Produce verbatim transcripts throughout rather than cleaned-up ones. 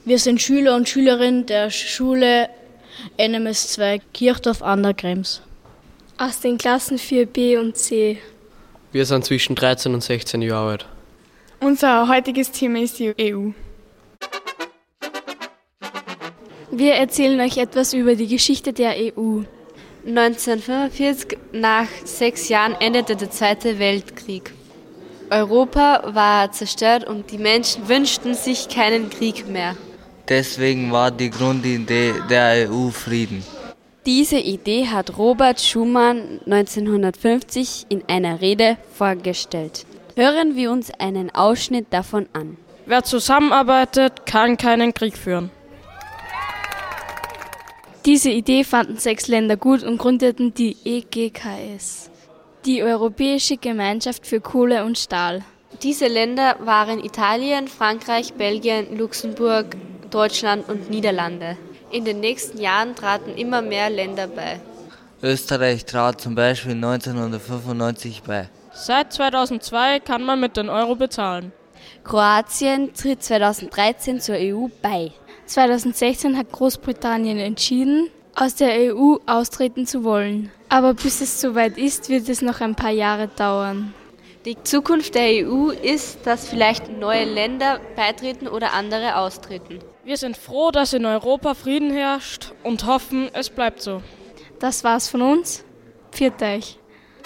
Wir sind Schüler und Schülerinnen der Schule N M S zwei Kirchdorf an der Krems. Aus den Klassen vier b und C. Wir sind zwischen dreizehn und sechzehn Jahre alt. Unser heutiges Thema ist die E U. Wir erzählen euch etwas über die Geschichte der E U. neunzehnhundertfünfundvierzig, nach sechs Jahren, endete der Zweite Weltkrieg. Europa war zerstört und die Menschen wünschten sich keinen Krieg mehr. Deswegen war die Grundidee der E U Frieden. Diese Idee hat Robert Schuman neunzehnhundertfünfzig in einer Rede vorgestellt. Hören wir uns einen Ausschnitt davon an. Wer zusammenarbeitet, kann keinen Krieg führen. Diese Idee fanden sechs Länder gut und gründeten die E G K S, die Europäische Gemeinschaft für Kohle und Stahl. Diese Länder waren Italien, Frankreich, Belgien, Luxemburg, Deutschland und Niederlande. In den nächsten Jahren traten immer mehr Länder bei. Österreich trat zum Beispiel neunzehnhundertfünfundneunzig bei. Seit zweitausendzwei kann man mit dem Euro bezahlen. Kroatien tritt zweitausenddreizehn zur E U bei. zweitausendsechzehn hat Großbritannien entschieden, aus der E U austreten zu wollen. Aber bis es soweit ist, wird es noch ein paar Jahre dauern. Die Zukunft der E U ist, dass vielleicht neue Länder beitreten oder andere austreten. Wir sind froh, dass in Europa Frieden herrscht und hoffen, es bleibt so. Das war's von uns. Pfiat euch.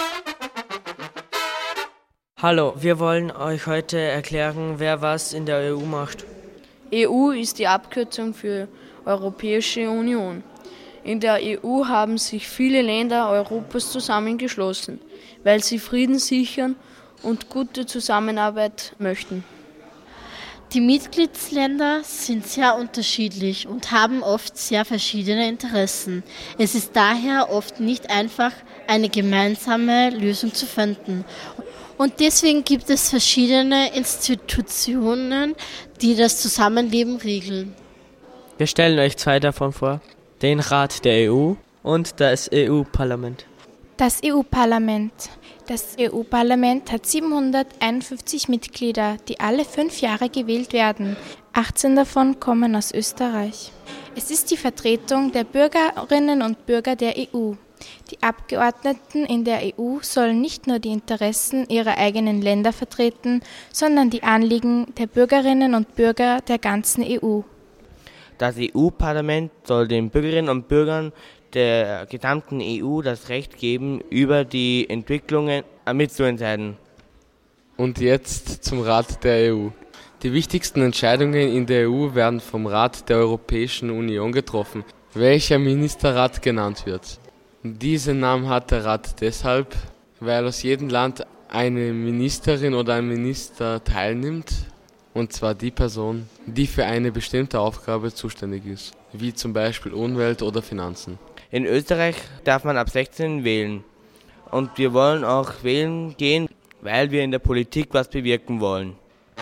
Hallo, wir wollen euch heute erklären, wer was in der E U macht. E U ist die Abkürzung für Europäische Union. In der E U haben sich viele Länder Europas zusammengeschlossen, weil sie Frieden sichern und gute Zusammenarbeit möchten. Die Mitgliedsländer sind sehr unterschiedlich und haben oft sehr verschiedene Interessen. Es ist daher oft nicht einfach, eine gemeinsame Lösung zu finden. Und deswegen gibt es verschiedene Institutionen, die das Zusammenleben regeln. Wir stellen euch zwei davon vor: den Rat der E U und das E U-Parlament. Das E U-Parlament. Das E U-Parlament hat siebenhunderteinundfünfzig Mitglieder, die alle fünf Jahre gewählt werden. achtzehn davon kommen aus Österreich. Es ist die Vertretung der Bürgerinnen und Bürger der E U. Die Abgeordneten in der E U sollen nicht nur die Interessen ihrer eigenen Länder vertreten, sondern die Anliegen der Bürgerinnen und Bürger der ganzen E U. Das E U-Parlament soll den Bürgerinnen und Bürgern der gesamten E U das Recht geben, über die Entwicklungen mitzuentscheiden. Und jetzt zum Rat der E U. Die wichtigsten Entscheidungen in der E U werden vom Rat der Europäischen Union getroffen, welcher Ministerrat genannt wird. Diesen Namen hat der Rat deshalb, weil aus jedem Land eine Ministerin oder ein Minister teilnimmt, und zwar die Person, die für eine bestimmte Aufgabe zuständig ist, wie zum Beispiel Umwelt oder Finanzen. In Österreich darf man ab sechzehn wählen. Und wir wollen auch wählen gehen, weil wir in der Politik was bewirken wollen.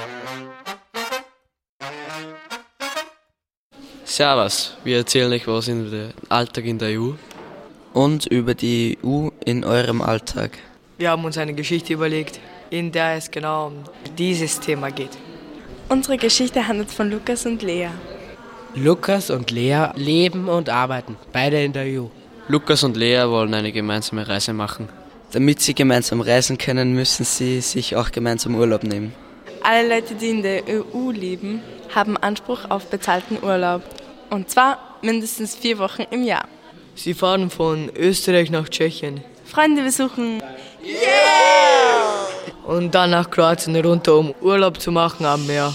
Servus, wir erzählen euch was in der Alltag in der E U. Und über die E U in eurem Alltag. Wir haben uns eine Geschichte überlegt, in der es genau um dieses Thema geht. Unsere Geschichte handelt von Lukas und Lea. Lukas und Lea leben und arbeiten, beide in der E U. Lukas und Lea wollen eine gemeinsame Reise machen. Damit sie gemeinsam reisen können, müssen sie sich auch gemeinsam Urlaub nehmen. Alle Leute, die in der E U leben, haben Anspruch auf bezahlten Urlaub. Und zwar mindestens vier Wochen im Jahr. Sie fahren von Österreich nach Tschechien. Freunde besuchen. Yeah! Und dann nach Kroatien runter, um Urlaub zu machen am Meer.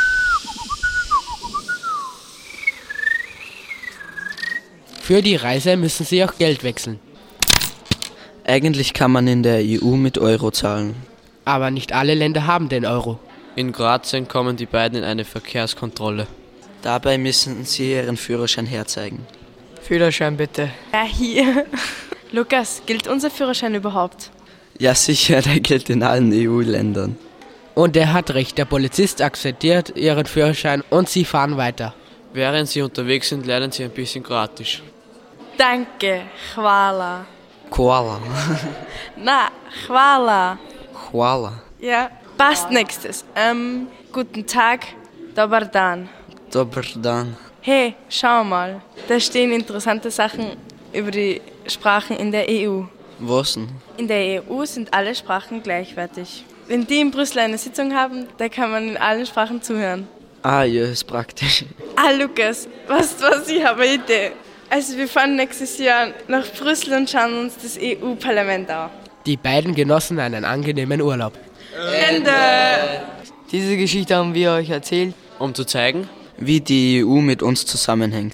Für die Reise müssen sie auch Geld wechseln. Eigentlich kann man in der E U mit Euro zahlen. Aber nicht alle Länder haben den Euro. In Kroatien kommen die beiden in eine Verkehrskontrolle. Dabei müssen sie ihren Führerschein herzeigen. Führerschein bitte. Ja, hier. Lukas, gilt unser Führerschein überhaupt? Ja, sicher, der gilt in allen E U-Ländern. Und er hat recht, der Polizist akzeptiert ihren Führerschein und sie fahren weiter. Während sie unterwegs sind, lernen sie ein bisschen Kroatisch. Danke, hvala. Koala. Na, hvala. Hvala. Ja, passt nächstes. Ähm, guten Tag, dobar dan. Dobar dan. Hey, schau mal, da stehen interessante Sachen über die Sprachen in der E U. Was denn? In der E U sind alle Sprachen gleichwertig. Wenn die in Brüssel eine Sitzung haben, da kann man in allen Sprachen zuhören. Ah, ja, ist praktisch. Ah, Lukas, weißt du was, ich habe eine Idee. Also wir fahren nächstes Jahr nach Brüssel und schauen uns das E U-Parlament an. Die beiden genossen einen angenehmen Urlaub. Ende! Diese Geschichte haben wir euch erzählt, um zu zeigen, wie die E U mit uns zusammenhängt.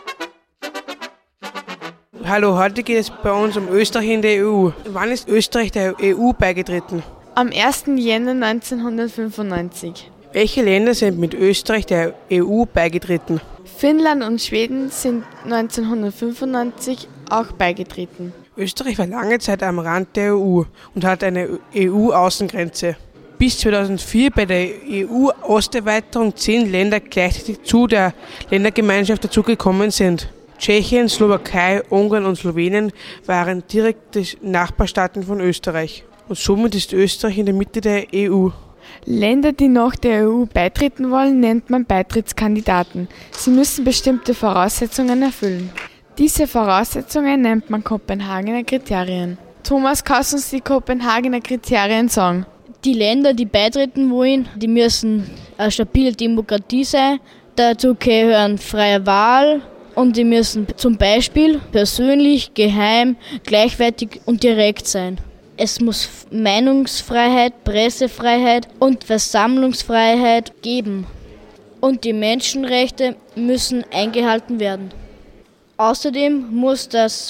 Hallo, heute geht es bei uns um Österreich in der E U. Wann ist Österreich der E U beigetreten? Am ersten Jänner neunzehnhundertfünfundneunzig. Welche Länder sind mit Österreich der E U beigetreten? Finnland und Schweden sind neunzehnhundertfünfundneunzig auch beigetreten. Österreich war lange Zeit am Rand der E U und hat eine E U-Außengrenze. Bis zweitausendvier bei der E U-Osterweiterung zehn Länder gleichzeitig zu der Ländergemeinschaft dazugekommen sind. Tschechien, Slowakei, Ungarn und Slowenien waren direkte Nachbarstaaten von Österreich. Und somit ist Österreich in der Mitte der E U. Länder, die noch der E U beitreten wollen, nennt man Beitrittskandidaten. Sie müssen bestimmte Voraussetzungen erfüllen. Diese Voraussetzungen nennt man Kopenhagener Kriterien. Thomas, kannst du uns die Kopenhagener Kriterien sagen? Die Länder, die beitreten wollen, die müssen eine stabile Demokratie sein. Dazu gehören freie Wahl und die müssen zum Beispiel persönlich, geheim, gleichwertig und direkt sein. Es muss Meinungsfreiheit, Pressefreiheit und Versammlungsfreiheit geben. Und die Menschenrechte müssen eingehalten werden. Außerdem muss das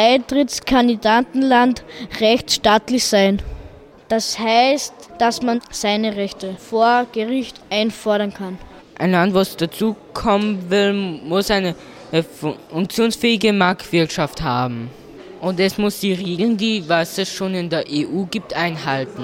Beitrittskandidatenland rechtsstaatlich sein. Das heißt, dass man seine Rechte vor Gericht einfordern kann. Ein Land, was dazukommen will, muss eine funktionsfähige Marktwirtschaft haben. Und es muss die Regeln, die was es schon in der E U gibt, einhalten.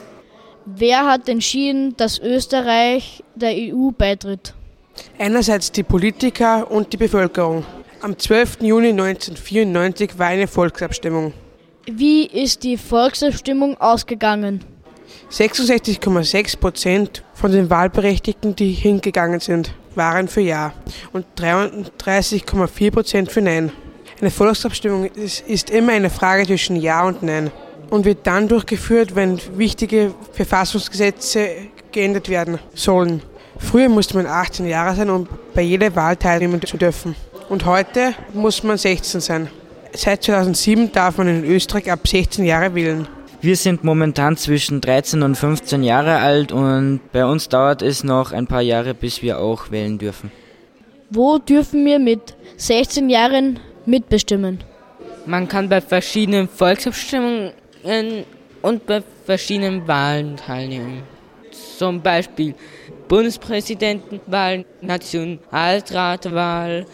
Wer hat entschieden, dass Österreich der E U beitritt? Einerseits die Politiker und die Bevölkerung. Am zwölften Juni neunzehnhundertvierundneunzig war eine Volksabstimmung. Wie ist die Volksabstimmung ausgegangen? sechsundsechzig Komma sechs Prozent von den Wahlberechtigten, die hingegangen sind, waren für Ja und dreiunddreißig Komma vier Prozent für Nein. Eine Volksabstimmung ist, ist immer eine Frage zwischen Ja und Nein und wird dann durchgeführt, wenn wichtige Verfassungsgesetze geändert werden sollen. Früher musste man achtzehn Jahre sein, um bei jeder Wahl teilnehmen zu dürfen. Und heute muss man sechzehn sein. Seit zweitausendsieben darf man in Österreich ab sechzehn Jahre wählen. Wir sind momentan zwischen dreizehn und fünfzehn Jahre alt und bei uns dauert es noch ein paar Jahre, bis wir auch wählen dürfen. Wo dürfen wir mit sechzehn Jahren mitbestimmen? Man kann bei verschiedenen Volksabstimmungen und bei verschiedenen Wahlen teilnehmen. Zum Beispiel Bundespräsidentenwahl, Nationalratwahl,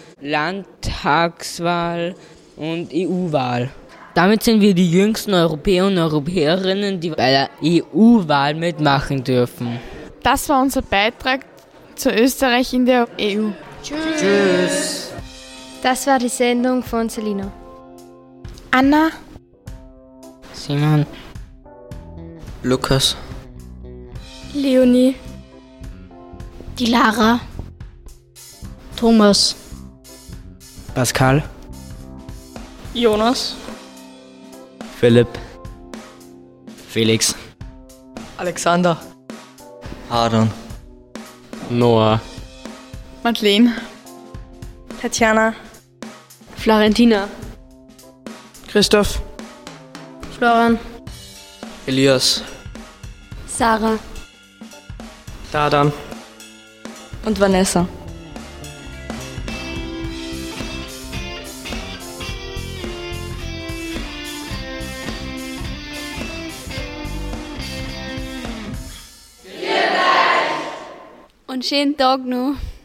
Landtagswahl und E U-Wahl. Damit sind wir die jüngsten Europäer und Europäerinnen, die bei der E U-Wahl mitmachen dürfen. Das war unser Beitrag zu Österreich in der E U. Tschüss. Tschüss. Das war die Sendung von Selina. Anna. Simon. Lukas. Leonie. Die Lara. Thomas. Pascal. Jonas. Philipp. Felix. Alexander. Aaron. Noah. Madeleine. Tatjana. Florentina. Christoph. Florian. Elias. Sarah. Dadan. Und Vanessa. Und schönen Tag noch.